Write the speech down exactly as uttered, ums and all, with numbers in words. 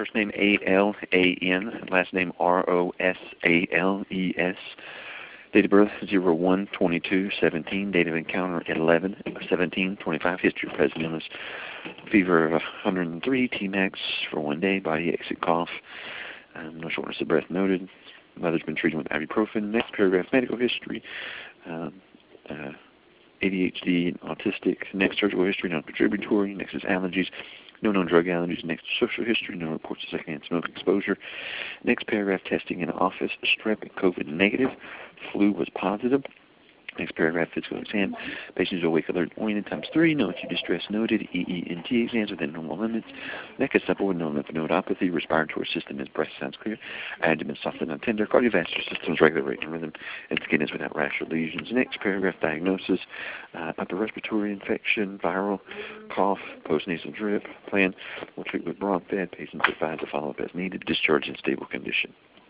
First name A L A N, last name R O S A L E S. Date of birth zero one twenty-two seventeen. Date of encounter eleven seventeen twenty-five. History of present illness. Fever of one hundred three. T-max for one day. Body exit cough. Um, no shortness of breath noted. Mother's been treated with ibuprofen. Next paragraph, medical history. Um, uh, A D H D and autistic. Next, surgical history, non-contributory. Next is allergies. No known drug allergies. Next, social history. No reports of secondhand smoke exposure. Next paragraph, testing in office. Strep and COVID negative. Flu was positive. Next paragraph, physical exam. Patients awake, alert, oriented, times three. No acute distress noted. E E N T exams within normal limits. Neck is supple with no lymph nodopathy. Respiratory system is breast sounds clear. Abdomen soft and not tender. Cardiovascular system is regular rate and rhythm. And skin is without rash or lesions. Next paragraph, diagnosis. Uh, upper respiratory infection, viral, cough, postnasal drip. Plan will treat with broad fed. Patients advised to follow up as needed. Discharge in stable condition.